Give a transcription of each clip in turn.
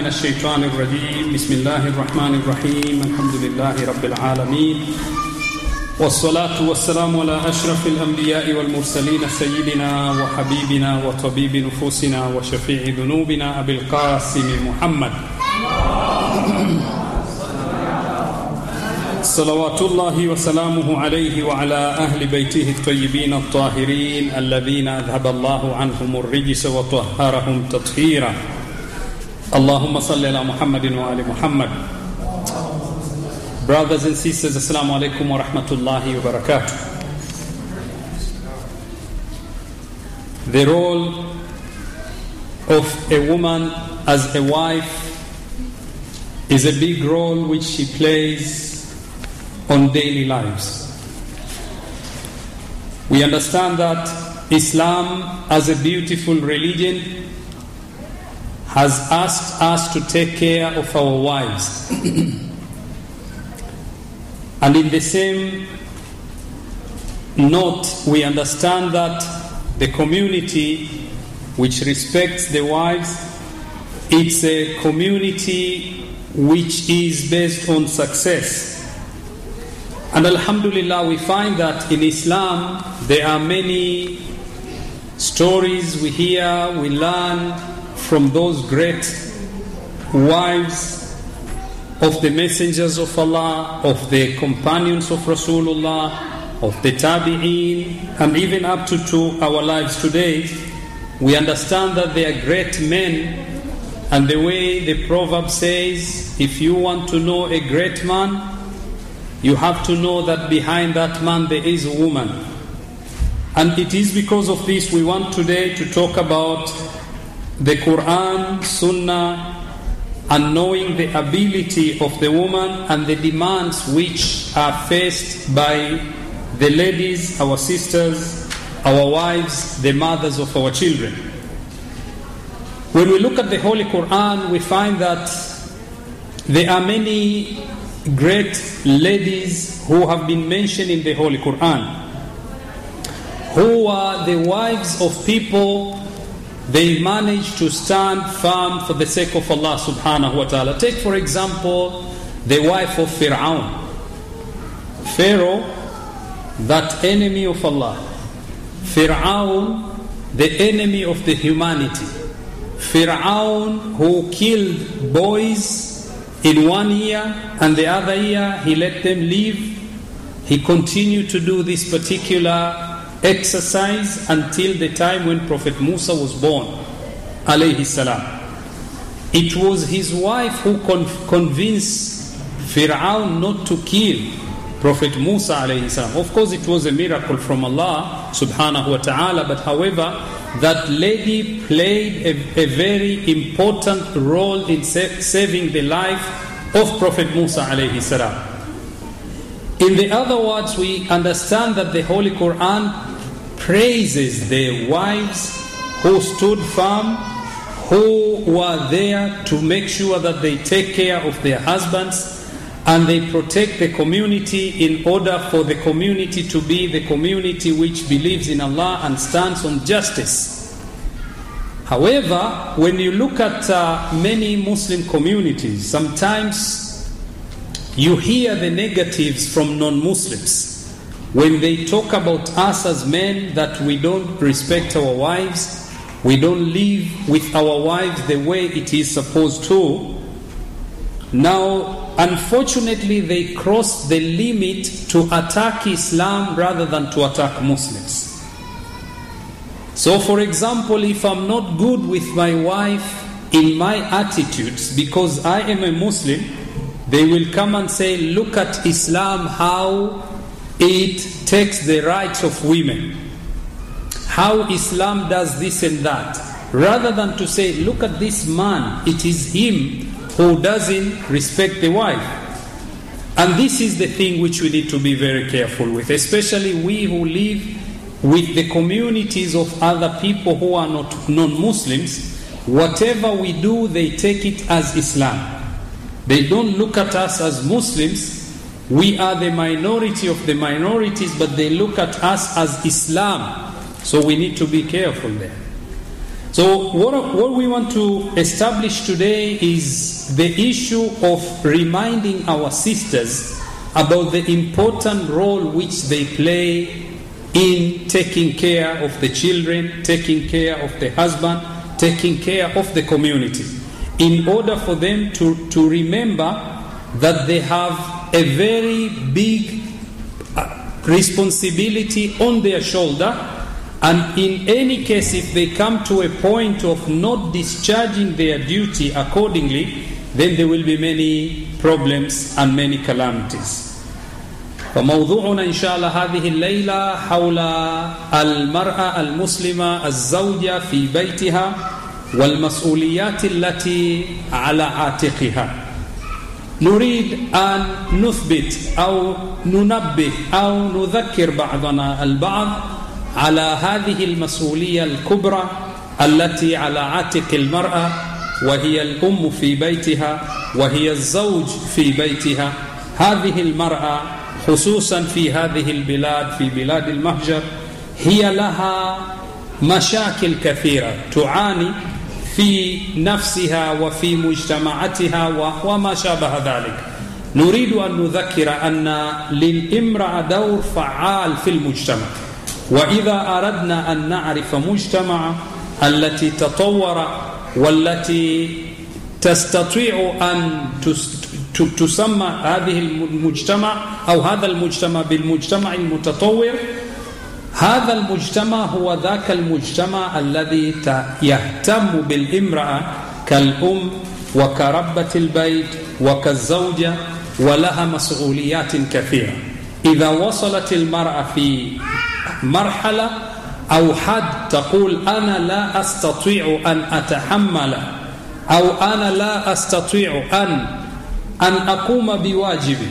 من الشيطان الرجيم بسم الله الرحمن الرحيم الحمد لله رب العالمين والصلاة والسلام على أشرف الأنبياء والمرسلين سيدنا وحبيبنا وطبيب نفوسنا وشفيع ذنوبنا أبي القاسم محمد صلوات الله وسلامه عليه وعلى أهل بيته الطيبين الطاهرين الذين أذهب الله عنهم الرجس وطهرهم تطهيرا اللهم صل على محمد وآل محمد. Brothers and sisters, Assalamu alaikum wa rahmatullahi wa barakatuh. The role of a woman as a wife is a big role which she plays on daily lives. We understand that Islam, as a beautiful religion, has asked us to take care of our wives. And in the same note, we understand that the community which respects the wives, it's a community which is based on success. And alhamdulillah, we find that in Islam there are many stories we hear, we learn from those great wives of the messengers of Allah, of the companions of Rasulullah, of the Tabi'een, and even up to our lives today. We understand that they are great men, and the way the proverb says, if you want to know a great man, you have to know that behind that man there is a woman. And it is because of this we want today to talk about the Quran, Sunnah, and knowing the ability of the woman and the demands which are faced by the ladies, our sisters, our wives, the mothers of our children. When we look at the Holy Quran, we find that there are many great ladies who have been mentioned in the Holy Quran, who are the wives of people. They managed to stand firm for the sake of Allah subhanahu wa ta'ala. Take for example the wife of Fir'aun. Pharaoh, that enemy of Allah. Fir'aun, the enemy of the humanity. Fir'aun who killed boys in 1 year, and the other year he let them live. He continued to do this particular exercise until the time when Prophet Musa was born, alayhi salam. It was his wife who convinced Fir'aun not to kill Prophet Musa alayhi salam. Of course it was a miracle from Allah subhanahu wa ta'ala, but however, that lady played a very important role in saving the life of Prophet Musa alayhi salam. In the other words, we understand that the Holy Quran praises the wives who stood firm, who were there to make sure that they take care of their husbands and they protect the community in order for the community to be the community which believes in Allah and stands on justice. However, when you look at many Muslim communities, sometimes you hear the negatives from non-Muslims when they talk about us as men, that we don't respect our wives, we don't live with our wives the way it is supposed to. Now, unfortunately, they cross the limit to attack Islam rather than to attack Muslims. So, for example, if I'm not good with my wife in my attitudes because I am a Muslim, they will come and say, look at Islam, how it takes the rights of women, how Islam does this and that, rather than to say, look at this man, it is him who doesn't respect the wife. And this is the thing which we need to be very careful with, especially we who live with the communities of other people who are not non-Muslims. Whatever we do, they take it as Islam. They don't look at us as Muslims. We are the minority of the minorities, but they look at us as Islam. So we need to be careful there. So what we want to establish today is the issue of reminding our sisters about the important role which they play in taking care of the children, taking care of the husband, taking care of the community, in order for them to remember that they have a very big responsibility on their shoulder. And in any case, if they come to a point of not discharging their duty accordingly, then there will be many problems and many calamities. فموضوعنا إن شاء الله هذه الليلة حول المرأة المسلمة الزوجة في بيتها والمسؤوليات التي على عاتقها. نريد أن نثبت أو ننبه أو نذكر بعضنا البعض على هذه المسؤولية الكبرى التي على عاتق المرأة، وهي الأم في بيتها وهي الزوج في بيتها. هذه المرأة خصوصا في هذه البلاد، في بلاد المهجر، هي لها مشاكل كثيرة تعاني في نفسها وفي مجتمعاتها وما شابه ذلك. نريد أن نذكر أن للامرأة دور فعال في المجتمع، وإذا أردنا أن نعرف مجتمع التي تطور والتي تستطيع أن تسمى هذه المجتمع أو هذا المجتمع بالمجتمع المتطور، هذا المجتمع هو ذاك المجتمع الذي يهتم بالامرأة كالأم وكربة البيت وكالزوجة، ولها مسؤوليات كثيرة. إذا وصلت المرأة في مرحلة أو حد تقول أنا لا أستطيع أن أتحمل أو أنا لا أستطيع أن أقوم بواجبي،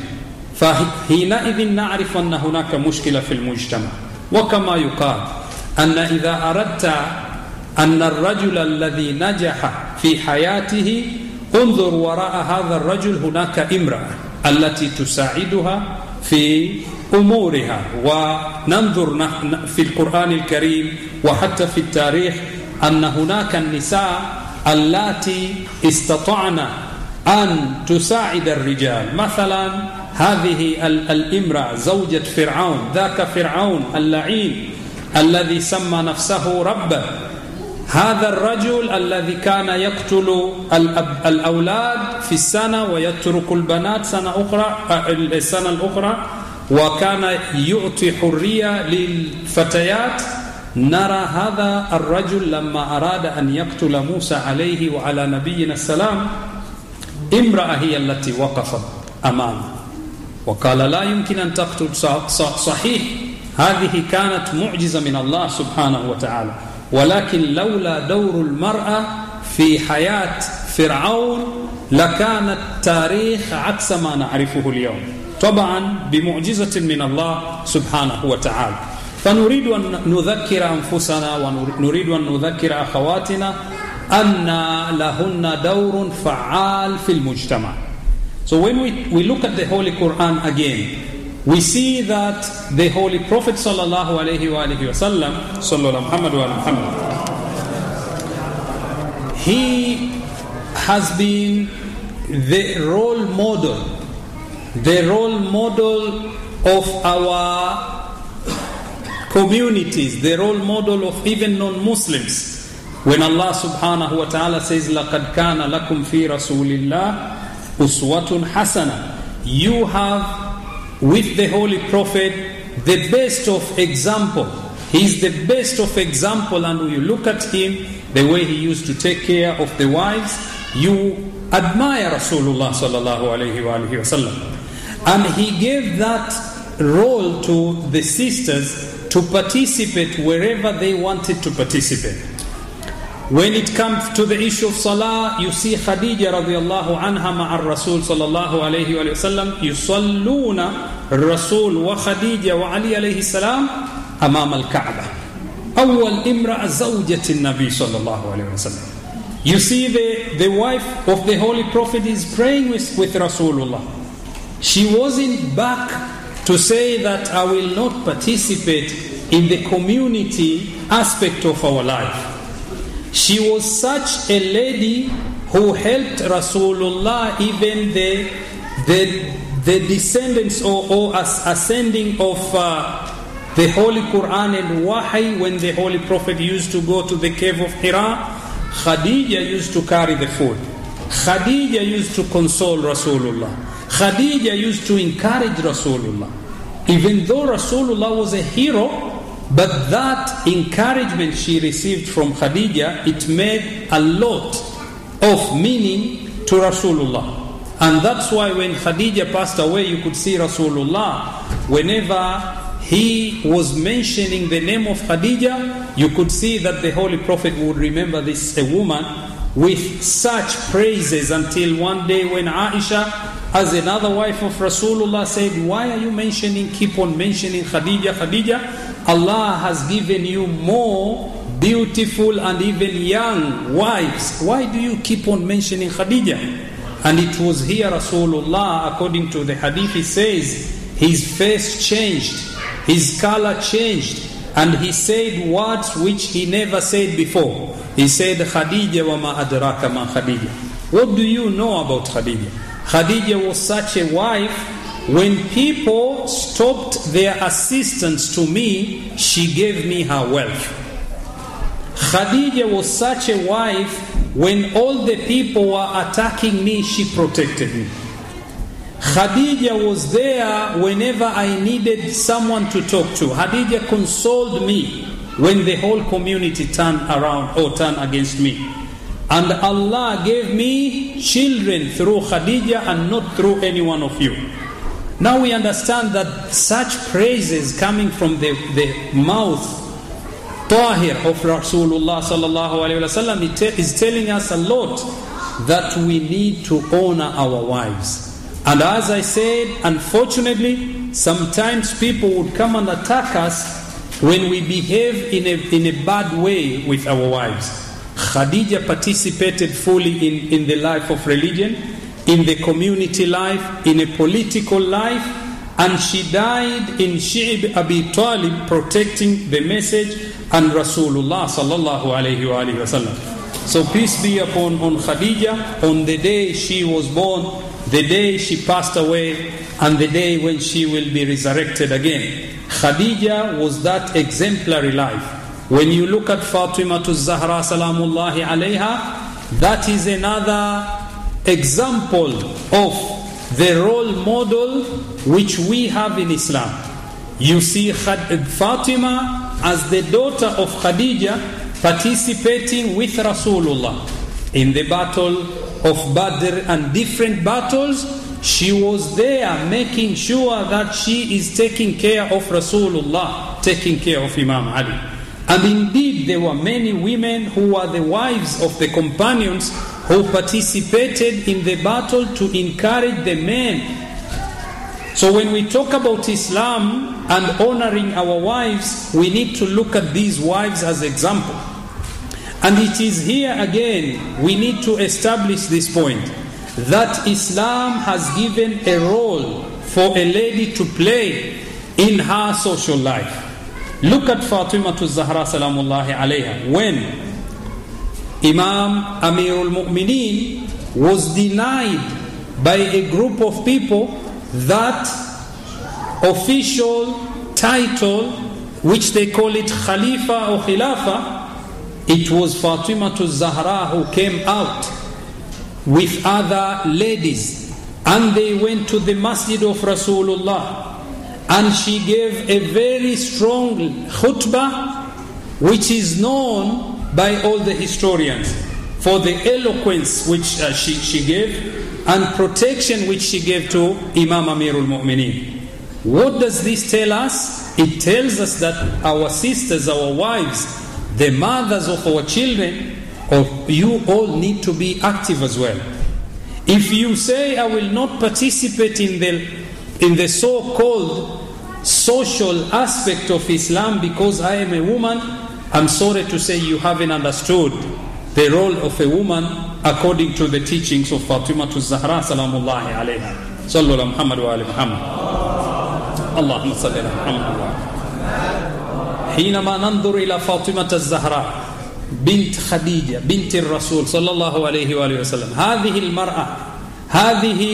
فحينئذ نعرف أن هناك مشكلة في المجتمع. وكما يقال أن إذا أردت أن الرجل الذي نجح في حياته انظر وراء هذا الرجل هناك امرأة التي تساعدها في أمورها. وننظر في القرآن الكريم وحتى في التاريخ أن هناك النساء اللاتي استطعن أن تساعد الرجال. مثلا هذه الامرأة زوجة فرعون، ذاك فرعون اللعين الذي سمى نفسه ربا، هذا الرجل الذي كان يقتل الأولاد في السنة ويترك البنات السنة الأخرى، وكان يعطي حرية للفتيات. نرى هذا الرجل لما أراد أن يقتل موسى عليه وعلى نبينا السلام، امرأة هي التي وقفت أمامه وقال لا يمكن أن تقتل. صحيح هذه كانت معجزة من الله سبحانه وتعالى، ولكن لولا دور المرأة في حياة فرعون لكان التاريخ عكس ما نعرفه اليوم، طبعا بمعجزة من الله سبحانه وتعالى. فنريد أن نذكر أنفسنا ونريد أن نذكر أخواتنا أن لهن دور فعال في المجتمع. So when we look at the Holy Quran again, we see that the Holy Prophet sallallahu alaihi wasallam, sallallahu Muhammad wa Muhammad, he has been the role model of our communities, the role model of even non-Muslims. When Allah subhanahu wa ta'ala says لَقَدْ كَانَ لَكُمْ فِي رَسُولِ اللَّهِ أُسْوَةٌ حَسَنَةٌ, you have with the Holy Prophet the best of example. He is the best of example, and when you look at him, the way he used to take care of the wives, you admire Rasulullah sallallahu alayhi wa sallam. And he gave that role to the sisters to participate wherever they wanted to participate. When it comes to the issue of salah, you see Khadija radiallahu anha ma'a Rasul sallallahu alayhi wa sallam yusalluna Rasul wa Khadija wa Ali alayhi salam amam al-Ka'bah. Awwal imra'a zawjati an-Nabi sallallahu alayhi wa sallam. You see the wife of the Holy Prophet is praying with Rasulullah. She wasn't back to say that I will not participate in the community aspect of our life. She was such a lady who helped Rasulullah, even the descendants or ascending of the Holy Quran and Wahy. When the Holy Prophet used to go to the cave of Hira, Khadija used to carry the food. Khadija used to console Rasulullah. Khadija used to encourage Rasulullah. Even though Rasulullah was a hero, but that encouragement she received from Khadija, it made a lot of meaning to Rasulullah. And that's why when Khadija passed away, you could see Rasulullah, whenever he was mentioning the name of Khadija, you could see that the Holy Prophet would remember this a woman with such praises, until one day when Aisha, as another wife of Rasulullah, said, why are you keep on mentioning Khadija, Khadija? Allah has given you more beautiful and even young wives. Why do you keep on mentioning Khadija? And it was here Rasulullah, according to the hadith, he says, his face changed, his color changed, and he said words which he never said before. He said, Khadija wa ma adraka ma Khadija. What do you know about Khadija? Khadija was such a wife, when people stopped their assistance to me, she gave me her wealth. Khadija was such a wife, when all the people were attacking me, she protected me. Khadija was there whenever I needed someone to talk to. Khadija consoled me when the whole community turned around or turned against me. And Allah gave me children through Khadija and not through any one of you. Now we understand that such praises coming from the mouth Tahir of Rasulullah sallallahu alayhi wa sallam is telling us a lot, that we need to honor our wives. And as I said, unfortunately, sometimes people would come and attack us when we behave in a bad way with our wives. Khadija participated fully in the life of religion, in the community life, in a political life, and she died in Shi'b Abi Talib, protecting the message and Rasulullah sallallahu alayhi wa sallam. So peace be upon Khadija, on the day she was born, the day she passed away, and the day when she will be resurrected again. Khadija was that exemplary life. When you look at Fatima Zahra salamullahi alayha, that is another example of the role model which we have in Islam. You see Fatima as the daughter of Khadija participating with Rasulullah in the battle of Badr and different battles. She was there making sure that she is taking care of Rasulullah, taking care of Imam Ali. And indeed there were many women who were the wives of the companions who participated in the battle to encourage the men. So when we talk about Islam and honoring our wives, we need to look at these wives as example. And it is here again, we need to establish this point, that Islam has given a role for a lady to play in her social life. Look at Fatima Zahra salamullahi alayha. When Imam Amirul Mu'mineen was denied by a group of people that official title, which they call it Khalifa or Khilafa, it was Fatima Zahra who came out with other ladies, and they went to the masjid of Rasulullah, and she gave a very strong khutbah, which is known by all the historians for the eloquence which she gave and protection which she gave to Imam Amirul Mu'mineen. What does this tell us? It tells us that our sisters, our wives, the mothers of our children, or you all need to be active as well. If you say, I will not participate in the so-called social aspect of Islam because I am a woman, I'm sorry to say you haven't understood the role of a woman according to the teachings of Fatima Zahra salamullahi alayha. Sallu ala Muhammad wa ala Muhammad. Allahumma salli ala Muhammad wa ala. حينما ننظر إلى فاطمة الزهراء بنت خديجة بنت الرسول صلى الله عليه وآله وسلم. هذه المرأة، هذه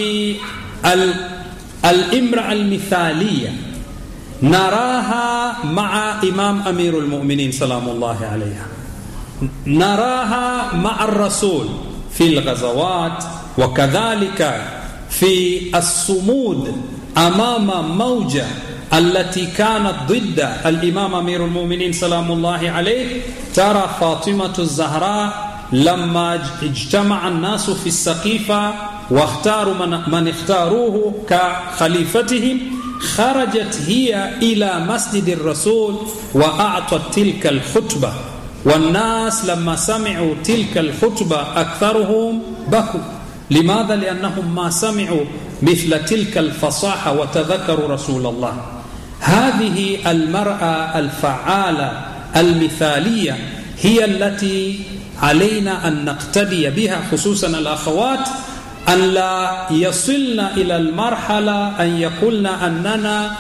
الامرأة المثالية نراها مع إمام أمير المؤمنين سلام الله عليها، نراها مع الرسول في الغزوات، وكذلك في الصمود أمام موجة التي كانت ضد الإمام أمير المؤمنين سلام الله عليه. ترى فاطمة الزهراء لما اجتمع الناس في السقيفة واختاروا من اختاروه كخليفتهم، خرجت هي إلى مسجد الرسول وأعطت تلك الخطبة، والناس لما سمعوا تلك الخطبة أكثرهم بكوا. لماذا؟ لأنهم ما سمعوا مثل تلك الفصاحة وتذكروا رسول الله. هذه المرأة الفعالة المثالية هي التي علينا أن نقتدي بها، خصوصا الأخوات، أن لا يصلن إلى المرحلة أن يقولن أننا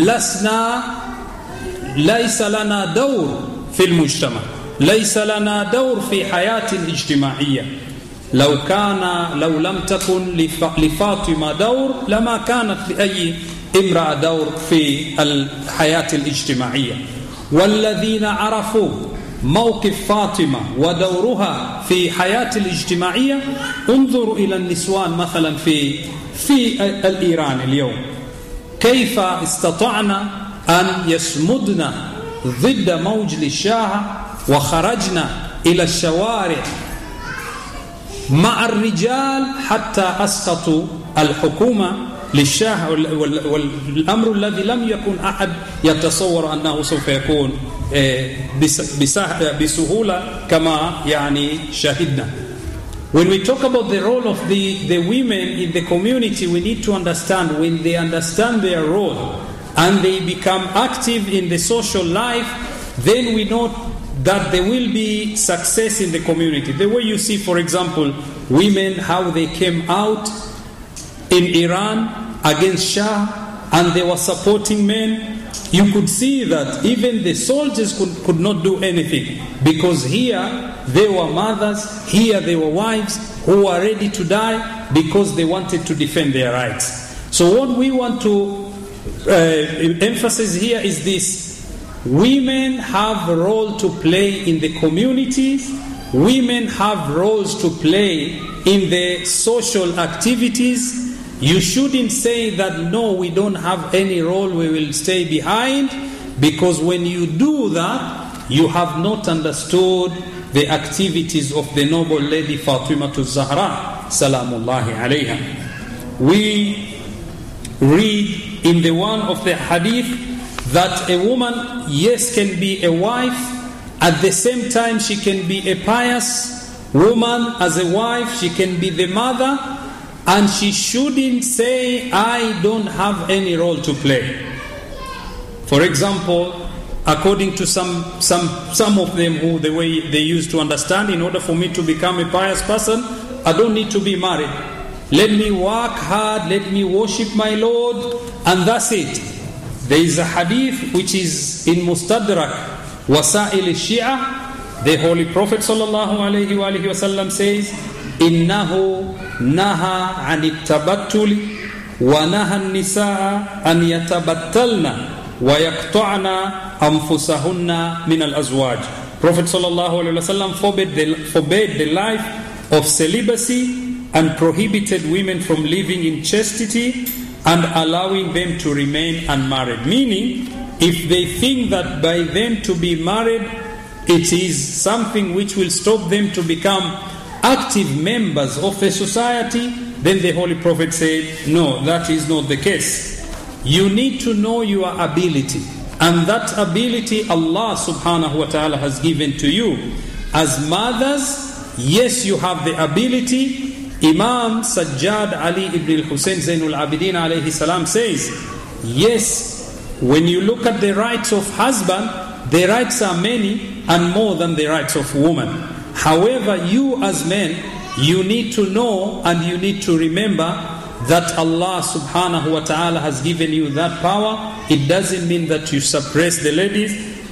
ليس لنا دور في المجتمع، ليس لنا دور في حياة الاجتماعية. لو لم تكن لفاطمة دور لما كانت لأي امرأة دور في الحياة الاجتماعية. والذين عرفوا موقف فاطمة ودورها في حياة الاجتماعية، انظروا إلى النسوان مثلا في الإيران اليوم، كيف استطعنا أن يصمدن ضد موج الشاه وخرجنا إلى الشوارع مع الرجال حتى أسقطوا الحكومة للشاه، والأمر الذي لم يكن أحد يتصور أنه سوف يكون بسهولة كما يعني شاهدنا. When we talk about the role of the women in the community, we need to understand, when they understand their role and they become active in the social life, then we know that there will be success in the community. The way you see, for example, women, how they came out in Iran against Shah and they were supporting men, you could see that even the soldiers could not do anything, because here they were mothers, here they were wives who were ready to die because they wanted to defend their rights. So what we want to emphasize here is this: women have a role to play in the communities, women have roles to play in the social activities. You shouldn't say that no, we don't have any role, we will stay behind, because when you do that, you have not understood the activities of the noble lady Fatima Zahra salamullahi alayha. We read in the one of the hadith that a woman, yes, can be a wife, at the same time she can be a pious woman. As a wife, she can be the mother, and she shouldn't say, I don't have any role to play. For example, according to some of them, who the way they used to understand, in order for me to become a pious person, I don't need to be married. Let me work hard, let me worship my Lord, and that's it. There is a hadith which is in Mustadrak Wasa'il al-Shia. The Holy Prophet sallallahu alayhi wa alihi wa sallam says, Innahu naha anit tabattuli wa naha nisaa an yatabattalna wa yaqta'na anfusahunna min al-azwaj. Prophet sallallahu alayhi wa sallam forbade the life of celibacy and prohibited women from living in chastity and allowing them to remain unmarried. Meaning, if they think that by them to be married, it is something which will stop them to become active members of a society, then the Holy Prophet said, no, that is not the case. You need to know your ability, and that ability Allah subhanahu wa ta'ala has given to you. As mothers, yes, you have the ability. Imam Sajjad Ali ibn al-Hussein Zainul Abidin alayhi salam says, yes, when you look at the rights of husband, the rights are many and more than the rights of woman. However, you as men, you need to know and you need to remember that Allah subhanahu wa ta'ala has given you that power. It doesn't mean that you suppress the ladies.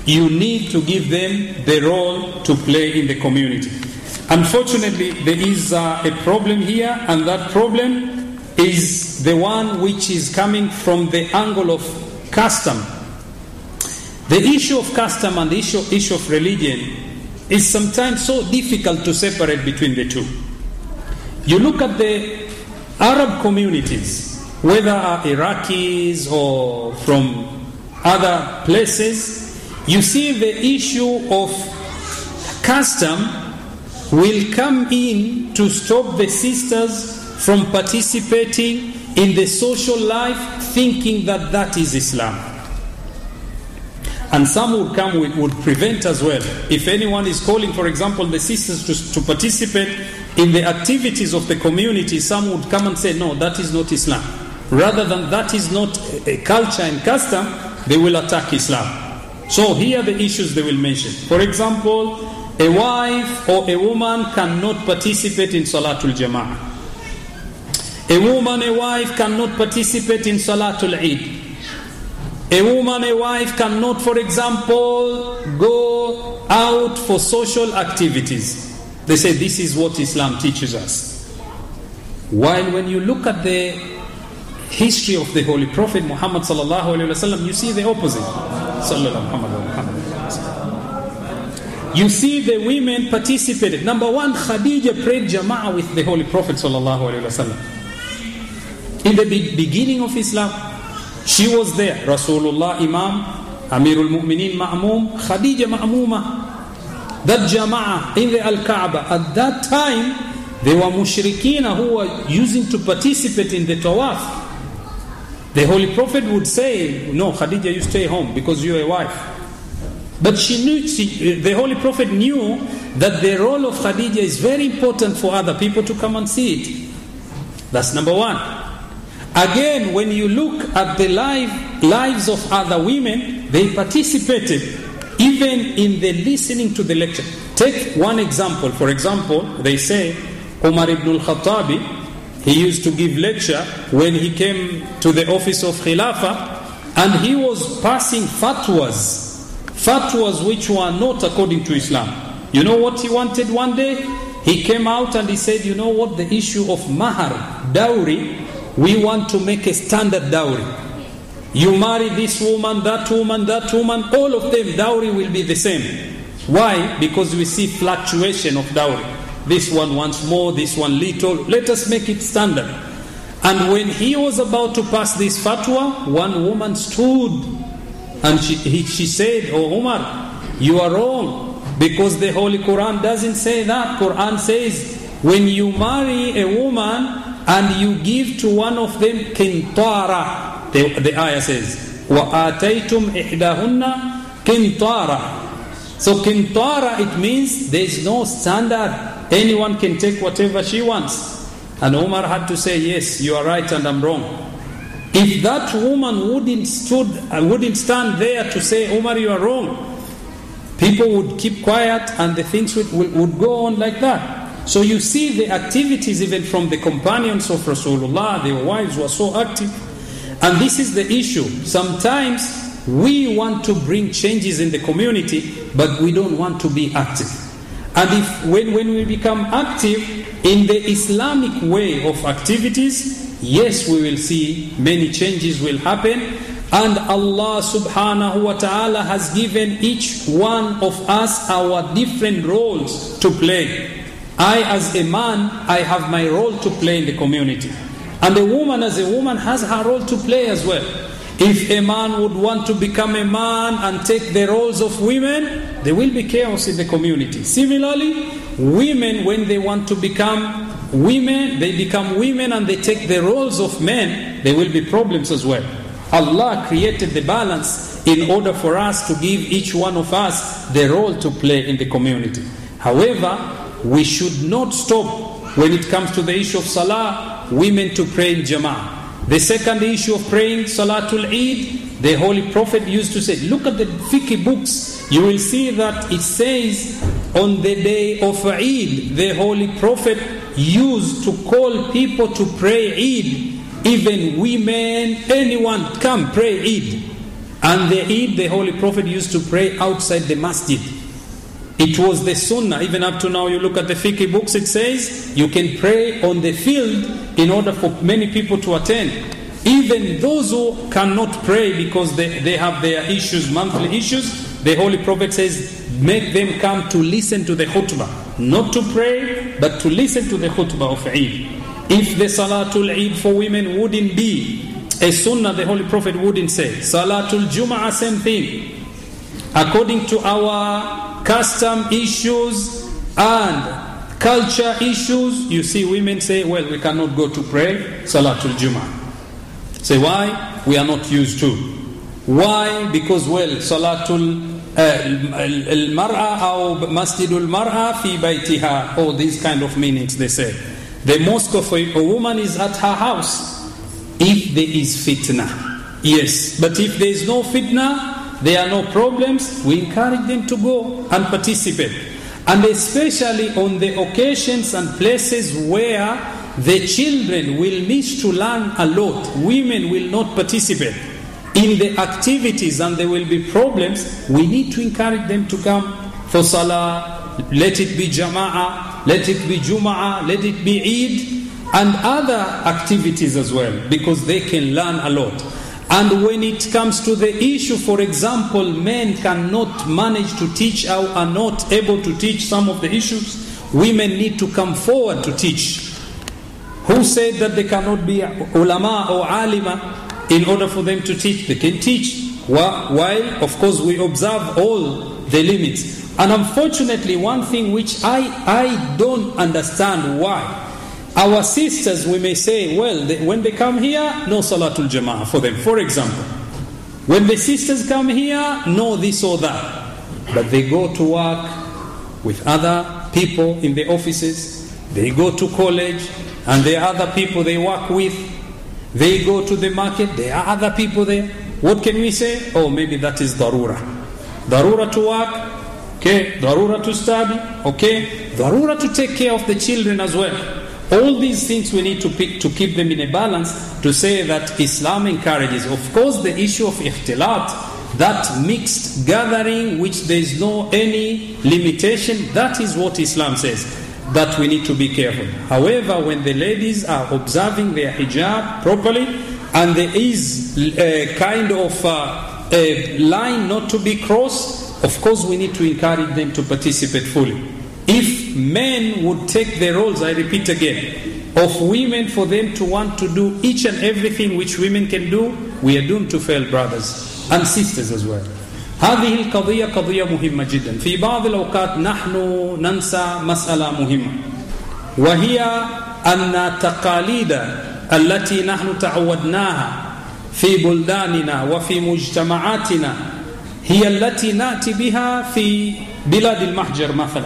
you need to give them the role to play in the community. Unfortunately, there is a problem here, and that problem is the one which is coming from the angle of custom. The issue of custom and the issue of religion is sometimes so difficult to separate between the two. You look at the Arab communities, whether are Iraqis or from other places, you see the issue of custom will come in to stop the sisters from participating in the social life, thinking that that is Islam. And some would prevent as well. If anyone is calling, for example, the sisters to participate in the activities of the community, some would come and say, no, that is not Islam. Rather than that is not a culture and custom, they will attack Islam. So here are the issues they will mention. For example, a wife or a woman cannot participate in Salatul Jama'ah. A wife cannot participate in Salatul Eid. A wife cannot, for example, go out for social activities. They say this is what Islam teaches us. While when you look at the history of the Holy Prophet Muhammad sallallahu alaihi wasallam, you see the opposite. You see the women participated. Number one, Khadija prayed Jama'ah with the Holy Prophet sallallahu alaihi wasallam. In the beginning of Islam, she was there. Rasulullah Imam, Amirul Mu'mineen Ma'mum, Khadija Ma'muma. That Jama'ah in the Al-Kaaba, at that time, there were mushrikeen who were using to participate in the tawaf. The Holy Prophet would say, no, Khadija, you stay home because you're a wife. But the Holy Prophet knew that the role of Khadija is very important for other people to come and see it. That's number one. Again, when you look at the lives of other women, they participated even in the listening to the lecture. Take one example. For example, they say Umar ibn al-Khattabi, he used to give lecture when he came to the office of Khilafah, and he was passing fatwas which were not according to Islam. You know what he wanted one day? He came out and he said, you know what, the issue of mahar, dowry, we want to make a standard dowry. You marry this woman, that woman, all of them, dowry will be the same. Why? Because we see fluctuation of dowry. This one wants more, this one little. Let us make it standard. And when he was about to pass this fatwa, one woman stood and she said, oh Umar, you are wrong, because the Holy Quran doesn't say that. Quran says, when you marry a woman and you give to one of them kintara, the ayah says, وَآتَيْتُمْ إِحْدَاهُنَّ كِنْتَارًا. So kintara, it means there is no standard. Anyone can take whatever she wants. And Umar had to say, yes, you are right and I'm wrong. If that woman wouldn't stand there to say, Umar, you are wrong, people would keep quiet and the things would go on like that. So you see the activities even from the companions of Rasulullah, their wives were so active. And this is the issue. Sometimes we want to bring changes in the community, but we don't want to be active. And when we become active in the Islamic way of activities, yes, we will see many changes will happen. And Allah subhanahu wa ta'ala has given each one of us our different roles to play. I as a man, I have my role to play in the community. And a woman as a woman has her role to play as well. If a man would want to become a man and take the roles of women, there will be chaos in the community. Similarly, women, when they want to become women, they become women and they take the roles of men, there will be problems as well. Allah created the balance in order for us to give each one of us the role to play in the community. However, we should not stop when it comes to the issue of salah, women to pray in jama'ah. The second issue of praying Salatul Eid, the Holy Prophet used to say, look at the fiqh books, you will see that it says on the day of Eid, the Holy Prophet used to call people to pray Eid. Even women, anyone, come pray Eid. And the Eid, the Holy Prophet used to pray outside the masjid. It was the sunnah. Even up to now, you look at the fiqh books, it says you can pray on the field in order for many people to attend. Even those who cannot pray because they have their issues, monthly issues, the Holy Prophet says, make them come to listen to the khutbah. Not to pray, but to listen to the khutbah of Eid. If the Salatul Eid for women wouldn't be a sunnah, the Holy Prophet wouldn't say. Salatul Jum'ah, same thing. According to our custom issues and culture issues, you see women say, well, we cannot go to pray Salatul Jum'ah. Say, why? We are not used to. Why? Because, well, Salatul Al-Mar'a or Masjidul Mar'a fi baytiha. All these kind of meanings they say. The mosque of a woman is at her house. If there is fitna, yes. But if there is no fitna, there are no problems, we encourage them to go and participate. And especially on the occasions and places where the children will miss to learn a lot, women will not participate in the activities and there will be problems, we need to encourage them to come for salah. Let it be jama'ah, let it be jum'ah, let it be Eid, and other activities as well, because they can learn a lot. And when it comes to the issue, for example, men cannot manage to teach or are not able to teach some of the issues, women need to come forward to teach. Who said that they cannot be ulama or alima in order for them to teach? They can teach. While, of course, we observe all the limits. And unfortunately, one thing which I don't understand why, our sisters, we may say, well, when they come here, no Salatul Jama'ah for them. For example, when the sisters come here, no this or that. But they go to work with other people in the offices. They go to college, and there are other people they work with. They go to the market, there are other people there. What can we say? Oh, maybe that is darura. Darura to work, okay. Darura to study, okay. Darura to take care of the children as well. All these things we need to keep them in a balance, to say that Islam encourages. Of course, the issue of ikhtilat, that mixed gathering which there is no any limitation, that is what Islam says, that we need to be careful. However, when the ladies are observing their hijab properly, and there is a kind of a line not to be crossed, of course we need to encourage them to participate fully. If men would take the roles, I repeat again, of women, for them to want to do each and everything which women can do, we are doomed to fail, brothers and sisters as well. هذه القضية قضية مهمة جدا. في بعض الأوقات نحن ننسى مسألة مهمة، وهي أن التقاليد التي نحن تعودناها في بلداننا وفي مجتمعاتنا هي التي نأتي بها في بلاد المهجر مثلا.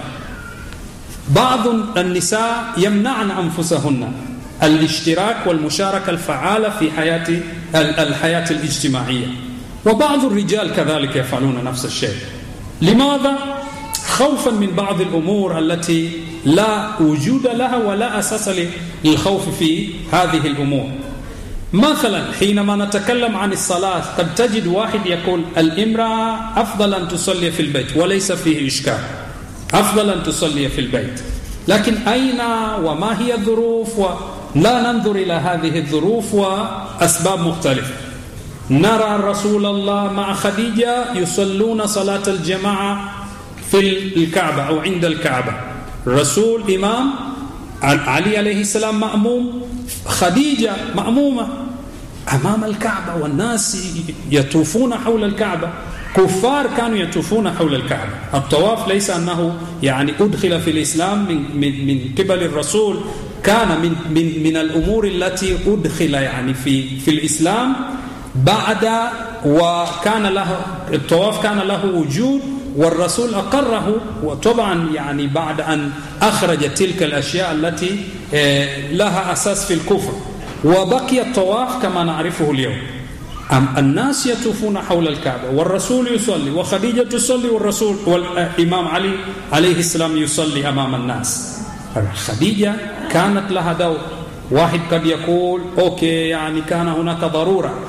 بعض النساء يمنعن أنفسهن الاشتراك والمشاركة الفعالة في الحياة الاجتماعية، وبعض الرجال كذلك يفعلون نفس الشيء. لماذا؟ خوفا من بعض الأمور التي لا وجود لها ولا أساس للخوف في هذه الأمور. مثلا حينما نتكلم عن الصلاة، قد تجد واحد يقول الامرأة أفضل أن تصلي في البيت وليس فيه إشكال، أفضل أن تصلي في البيت. لكن أين وما هي الظروف؟ ولا ننظر إلى هذه الظروف وأسباب مختلفة. نرى رسول الله مع خديجة يصلون صلاة الجماعة في الكعبة أو عند الكعبة. الرسول إمام، علي عليه السلام مأموم، خديجة مأمومة أمام الكعبة، والناس يطوفون حول الكعبة. كفار كانوا يطوفون حول الكعبة. الطواف ليس أنه يعني أدخل في الإسلام من قبل الرسول، كان من الأمور التي أدخل يعني في الإسلام بعد، وكان له الطواف كان له وجود والرسول أقره، وطبعا يعني بعد أن أخرج تلك الأشياء التي لها أساس في الكفر، وبقي الطواف كما نعرفه اليوم. الناس يطوفون حول الكعبة والرسول يصلي وخديجة تصلي والرسول والإمام علي عليه السلام يصلي أمام الناس. خديجة كانت لها دور. واحد قد يقول أوكي يعني كان هناك ضرورة،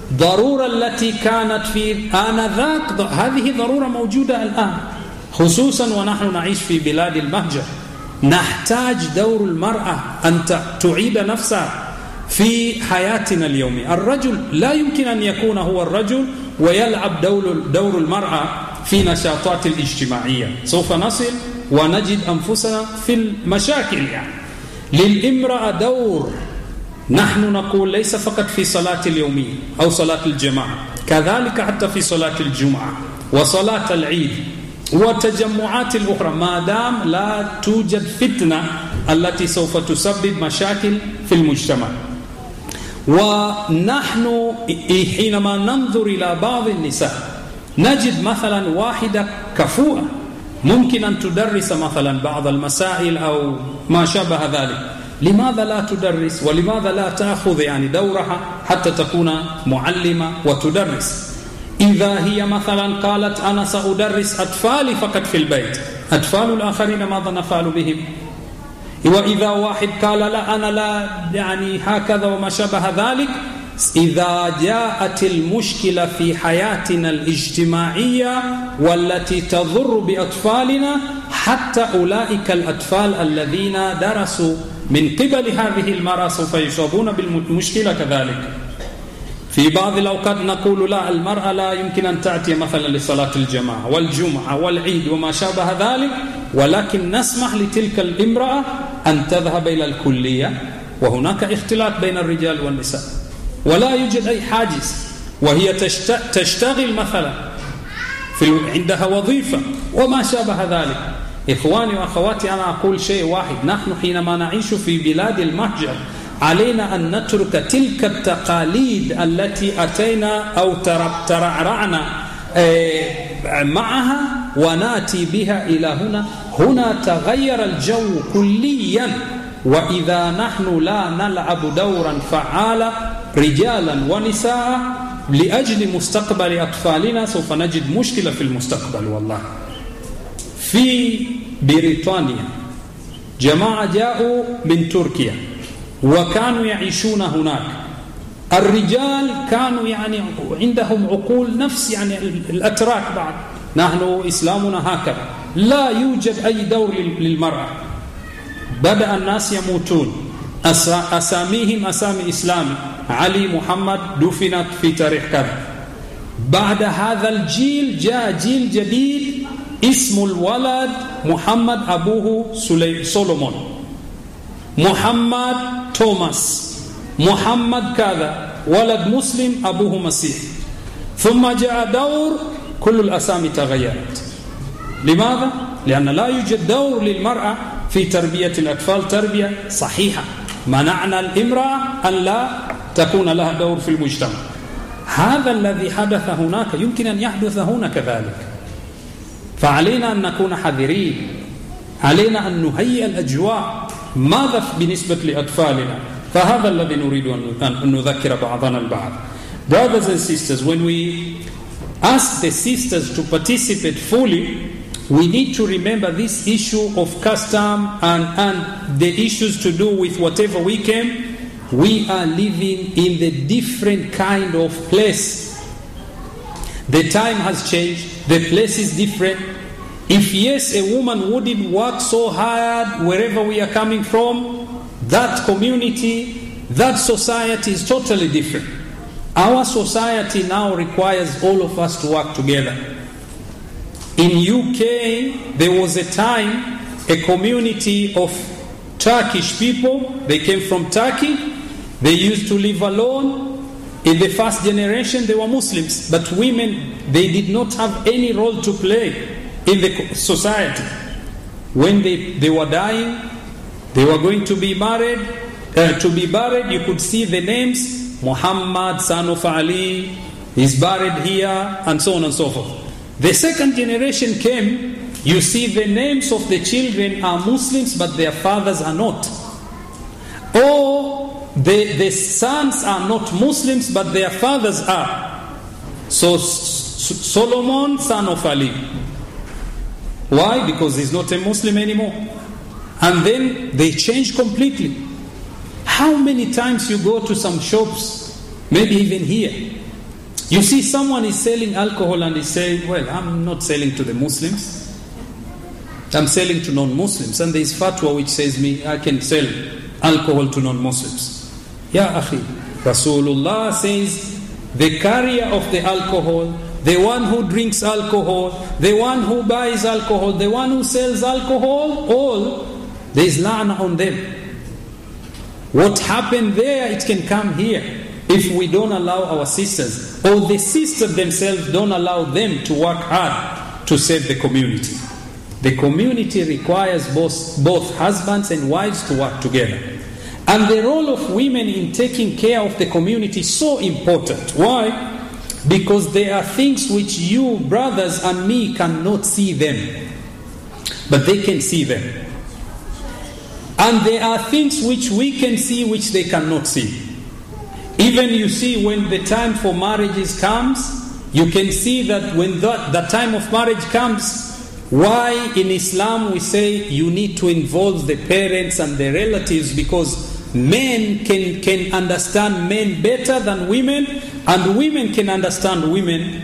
ضرورة التي كانت في آنذاك هذه ضرورة موجودة الآن، خصوصا ونحن نعيش في بلاد المهجر. نحتاج دور المرأة أن تعيد نفسها في حياتنا اليومية. الرجل لا يمكن أن يكون هو الرجل ويلعب دور المرأة في نشاطات الاجتماعية. سوف نصل ونجد أنفسنا في المشاكل. يعني للإمرأة دور، نحن نقول ليس فقط في صلاة اليومية أو صلاة الجماعة، كذلك حتى في صلاة الجمعة وصلاة العيد والتجمعات الأخرى، ما دام لا توجد فتنة التي سوف تسبب مشاكل في المجتمع. ونحن حينما ننظر إلى بعض النساء نجد مثلا واحدة كفوءة ممكن أن تدرس مثلا بعض المسائل أو ما شابه ذلك، لماذا لا تدرس ولماذا لا تأخذ يعني دورها حتى تكون معلمة وتدرس؟ إذا هي مثلا قالت أنا سأدرس أطفالي فقط في البيت، أطفال الآخرين ماذا نفعل بهم؟ وإذا واحد قال لا أنا لا يعني هكذا وما شابه ذلك، إذا جاءت المشكلة في حياتنا الاجتماعية والتي تضر بأطفالنا، حتى أولئك الأطفال الذين درسوا من قبل هذه المرأة سوف يصابون بالمشكلة كذلك. في بعض الأوقات نقول لا، المرأة لا يمكن أن تأتي مثلا لصلاة الجماعة والجمعة والعيد وما شابه ذلك، ولكن نسمح لتلك الامرأة أن تذهب إلى الكلية، وهناك اختلاط بين الرجال والنساء ولا يوجد أي حاجز، وهي تشتغل مثلا عندها وظيفة وما شابه ذلك. إخواني وأخواتي، أنا أقول شيء واحد، نحن حينما نعيش في بلاد المهجر علينا أن نترك تلك التقاليد التي أتينا أو ترعرعنا معها وناتي بها إلى هنا. هنا تغير الجو كليا، وإذا نحن لا نلعب دورا فعالا رجالا ونساء لأجل مستقبل أطفالنا سوف نجد مشكلة في المستقبل. والله في بريطانيا جماعة جاءوا من تركيا وكانوا يعيشون هناك، الرجال كانوا يعني عندهم عقول نفس يعني الأتراك بعد، نحن إسلامنا هكذا، لا يوجد أي دور للمرأة. بدأ الناس يموتون، أساميهم أسامي إسلامي، علي محمد دفنت في تاريخ كذا. بعد هذا الجيل جاء جيل جديد، اسم الولد محمد أبوه سولومون، محمد توماس، محمد كذا، ولد مسلم أبوه مسيح. ثم جاء دور كل الأسامي تغيرت. لماذا؟ لأن لا يوجد دور للمرأة في تربية الأطفال تربية صحيحة. منعنا الامرأة أن لا تكون لها دور في المجتمع. هذا الذي حدث هناك يمكن أن يحدث هنا كذلك، فعلينا أن نكون حذرين، علينا أن نهيئ الأجواء. ماذا بالنسبة لأطفالنا؟ فهذا الذي نريد أن نذكر بعضنا البعض. Brothers and sisters, when we ask the sisters to participate fully, we need to remember this issue of custom and the issues to do with whatever we came. We are living in the different kind of place. The time has changed, the place is different. If yes, a woman wouldn't work so hard wherever we are coming from, that community, that society is totally different. Our society now requires all of us to work together. In UK, there was a time, a community of Turkish people, they came from Turkey, they used to live alone. In the first generation, they were Muslims, but women, they did not have any role to play in the society. When they were dying, they were going to be married. You could see the names, Muhammad, son of Ali, is buried here, and so on and so forth. The second generation came, you see the names of the children are Muslims, but their fathers are not. Or the sons are not Muslims, but their fathers are. So Solomon, son of Ali. Why? Because he's not a Muslim anymore. And then they change completely. How many times you go to some shops, maybe even here, You see someone is selling alcohol and is saying, well, I'm not selling to the Muslims, I'm selling to non-Muslims. And there is fatwa which says I can sell alcohol to non-Muslims. Ya akhi, Rasulullah says the carrier of the alcohol, the one who drinks alcohol, the one who buys alcohol, the one who sells alcohol, all, there is la'na on them. What happened there, it can come here if we don't allow our sisters, or the sisters themselves don't allow them to work hard to save the community. The community requires both husbands and wives to work together. And the role of women in taking care of the community is so important. Why? Because there are things which you, brothers, and me cannot see them, but they can see them. And there are things which we can see which they cannot see. Even you see when the time for marriages comes, you can see that when the time of marriage comes, why in Islam we say you need to involve the parents and the relatives, because men can understand men better than women, and women can understand women,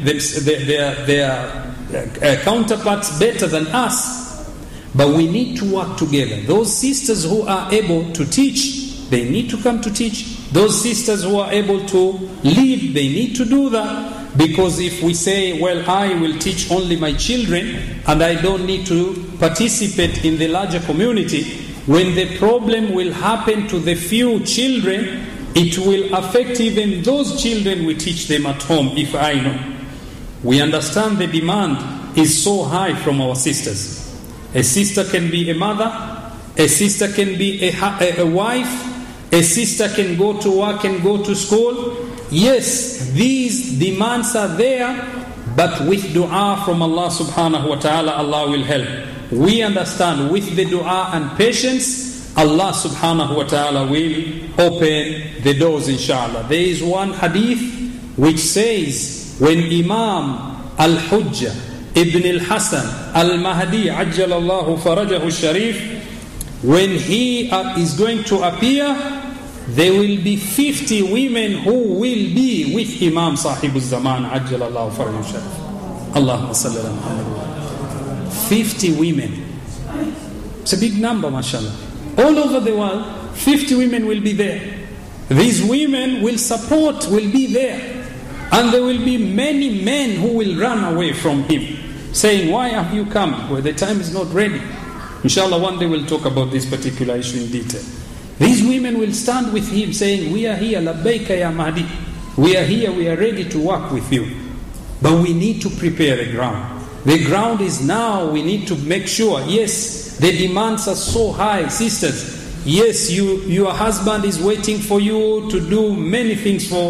their counterparts, better than us. But we need to work together. Those sisters who are able to teach, they need to come to teach. Those sisters who are able to lead, they need to do that. Because if we say, well, I will teach only my children and I don't need to participate in the larger community, when the problem will happen to the few children, it will affect even those children we teach them at home, if I know. We understand the demand is so high from our sisters. A sister can be a mother, a sister can be a wife, a sister can go to work and go to school. Yes, these demands are there, but with dua from Allah subhanahu wa ta'ala, Allah will help. We understand with the dua and patience, Allah subhanahu wa ta'ala will open the doors, inshallah. There is one hadith which says, when Imam al-Hujjah Ibn al-Hasan al-Mahdi ajjalallahu farajahu sharif, when he is going to appear, there will be 50 women who will be with Imam Sahib al-Zaman ajjalallahu farajahu sharif. Allahumma salli ala Muhammad. 50 women. It's a big number, mashallah. All over the world, 50 women will be there. These women will support, will be there. And there will be many men who will run away from him, saying, why have you come? Well, the time is not ready. Inshallah, one day we'll talk about this particular issue in detail. These women will stand with him saying, we are here, labbaika ya Mahdi. We are here, we are ready to work with you. But we need to prepare the ground. The ground is now, we need to make sure, yes, the demands are so high, sisters. Yes, your husband is waiting for you to do many things for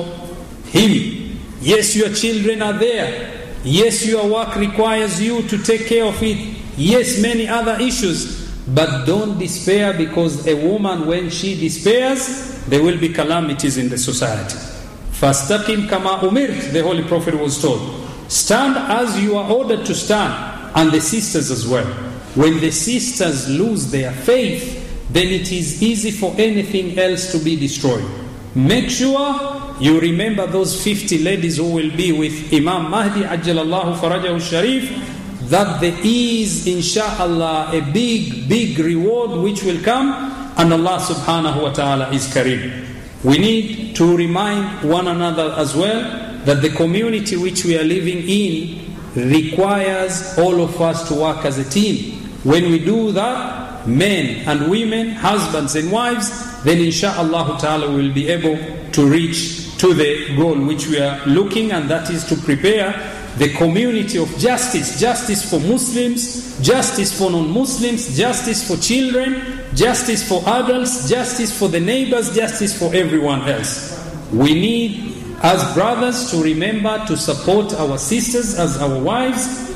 him. Yes, your children are there. Yes, your work requires you to take care of it. Yes, many other issues. But don't despair, because a woman, when she despairs, there will be calamities in the society. Fastaqim kama umirt, the Holy Prophet was told. Stand as you are ordered to stand, and the sisters as well. When the sisters lose their faith, then it is easy for anything else to be destroyed. Make sure you remember those 50 ladies who will be with Imam Mahdi ajjalallahu farajahu sharif, that there is inshallah a big reward which will come, and Allah subhanahu wa ta'ala is kareem. We need to remind one another as well that the community which we are living in requires all of us to work as a team. When we do that, men and women, husbands and wives, then insha'Allah ta'ala we will be able to reach to the goal which we are looking, and that is to prepare the community of justice. Justice for Muslims, justice for non-Muslims, justice for children, justice for adults, justice for the neighbors, justice for everyone else. We need, as brothers, to remember to support our sisters as our wives.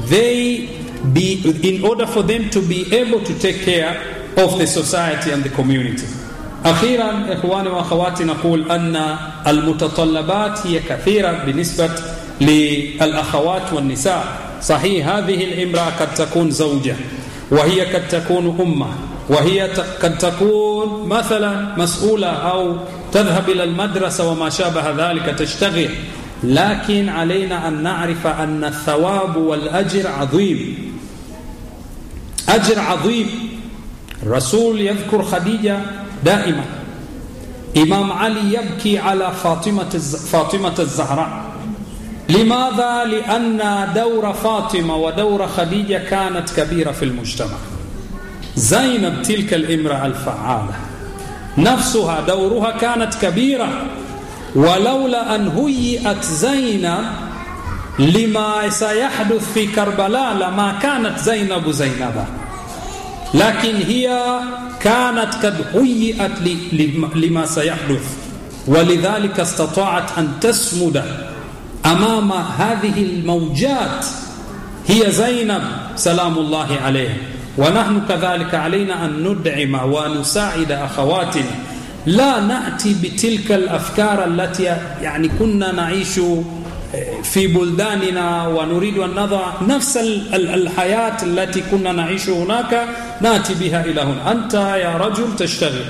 In order for them to be able to take care of the society and the community. أخيرا إخواني وأخواتي نقول أن المتطلبات هي كثيرة بالنسبة للأخوات والنساء. صحيح هذه الامرأة قد تكون زوجة، وهي قد تكون أمة، وهي قد تكون مثلا مسؤولة أو تذهب إلى المدرسة وما شابه ذلك، تشتغل. لكن علينا أن نعرف أن الثواب والأجر عظيم، أجر عظيم. الرسول يذكر خديجة دائما، إمام علي يبكي على فاطمة الزهراء. لماذا؟ لأن دور فاطمة ودور خديجة كانت كبيرة في المجتمع. زينب تلك الامرأة الفعالة نفسها دورها كانت كبيرة، ولولا أن هيئت زينب لما سيحدث في كربلاء لما كانت زينب زينبا، لكن هي كانت قد هيئت لما سيحدث، ولذلك استطاعت أن تسمد أمام هذه الموجات. هي زينب سلام الله عليها. ونحن كذلك علينا أن ندعم ونساعد أخواتنا، لا نأتي بتلك الأفكار التي يعني كنا نعيش في بلداننا ونريد أن نضع نفس الحياة التي كنا نعيش هناك نأتي بها إلى هنا. أنت يا رجل تشتغل،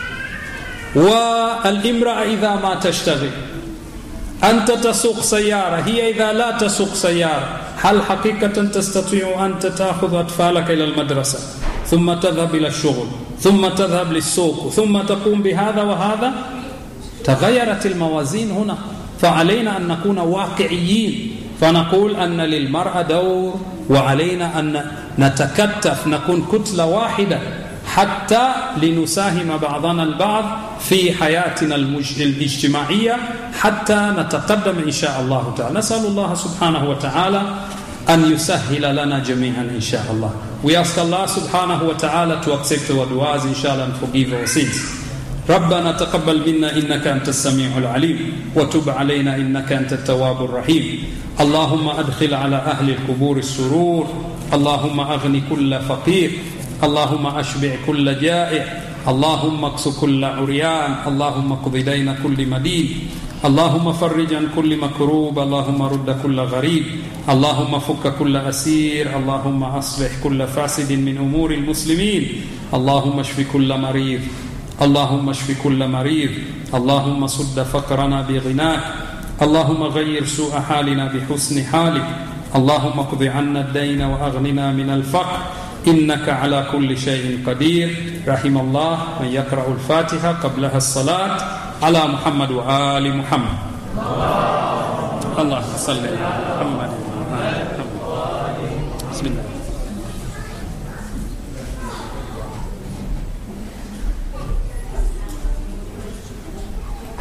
والامرأة إذا ما تشتغل، أنت تسوق سيارة، هي إذا لا تسوق سيارة، هل حقيقة تستطيع أن تأخذ أطفالك إلى المدرسة ثم تذهب إلى الشغل ثم تذهب للسوق ثم تقوم بهذا وهذا؟ تغيرت الموازين هنا. فعلينا أن نكون واقعيين، فنقول أن للمرأة دور، وعلينا أن نتكتف، نكون كتلة واحدة حتى لنساهم بعضنا البعض في حياتنا الاجتماعية حتى نتقدم إن شاء الله تعالى. نسأل الله سبحانه وتعالى أن يسهل لنا جميعا إن شاء الله. We ask Allah subhanahu wa ta'ala to accept our du'as inshallah and forgive our sins. ربنا تقبل منا إنك أنت السميع العليم وتب علينا إنك أنت التواب الرحيم. اللهم أدخل على أهل القبور السرور، اللهم أغني كل فقير، اللهم أشبع كل جائع، اللهم اكس كل عريان، اللهم اقض دين كل مدين، اللهم فرج عن كل مكروب، اللهم رد كل غريب، اللهم فك كل أسير، اللهم أصلح كل فاسد من أمور المسلمين، اللهم اشف كل مريض، اللهم اشف كل مريض، اللهم سد فقرنا بغناك، اللهم غير سوء حالنا بحسن حالك، اللهم اقض عنا الدين وأغننا من الفقر، إنك على كل شيء قدير. رحم الله من يقرأ الفاتحة قبلها الصلاة على محمد وآل محمد. الله صلى على محمد.